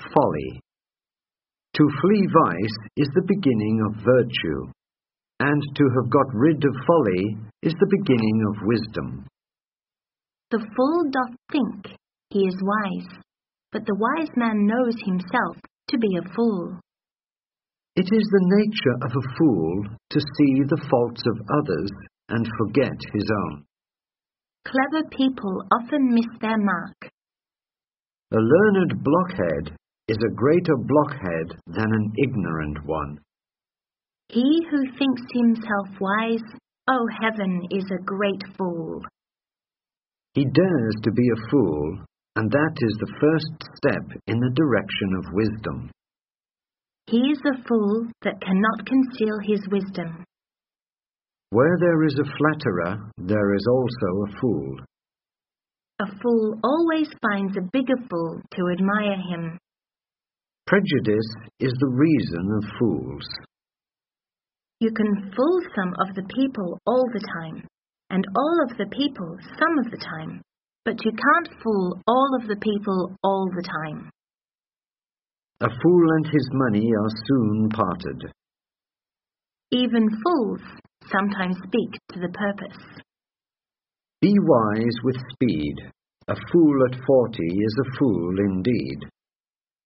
folly. To flee vice is the beginning of virtue, and to have got rid of folly is the beginning of wisdom. The fool doth think he is wise, but the wise man knows himself to be a fool. It is the nature of a fool to see the faults of others and forget his own. Clever people often miss their mark. A learned blockhead is a greater blockhead than an ignorant one. He who thinks himself wise, oh heaven, is a great fool. He dares to be a fool, and that is the first step in the direction of wisdom. He is a fool that cannot conceal his wisdom. Where there is a flatterer, there is also a fool. A fool always finds a bigger fool to admire him. Prejudice is the reason of fools. You can fool some of the people all the time, and all of the people some of the time, but you can't fool all of the people all the time. A fool and his money are soon parted. Even fools sometimes speak to the purpose. Be wise with speed. A fool at 40 is a fool indeed.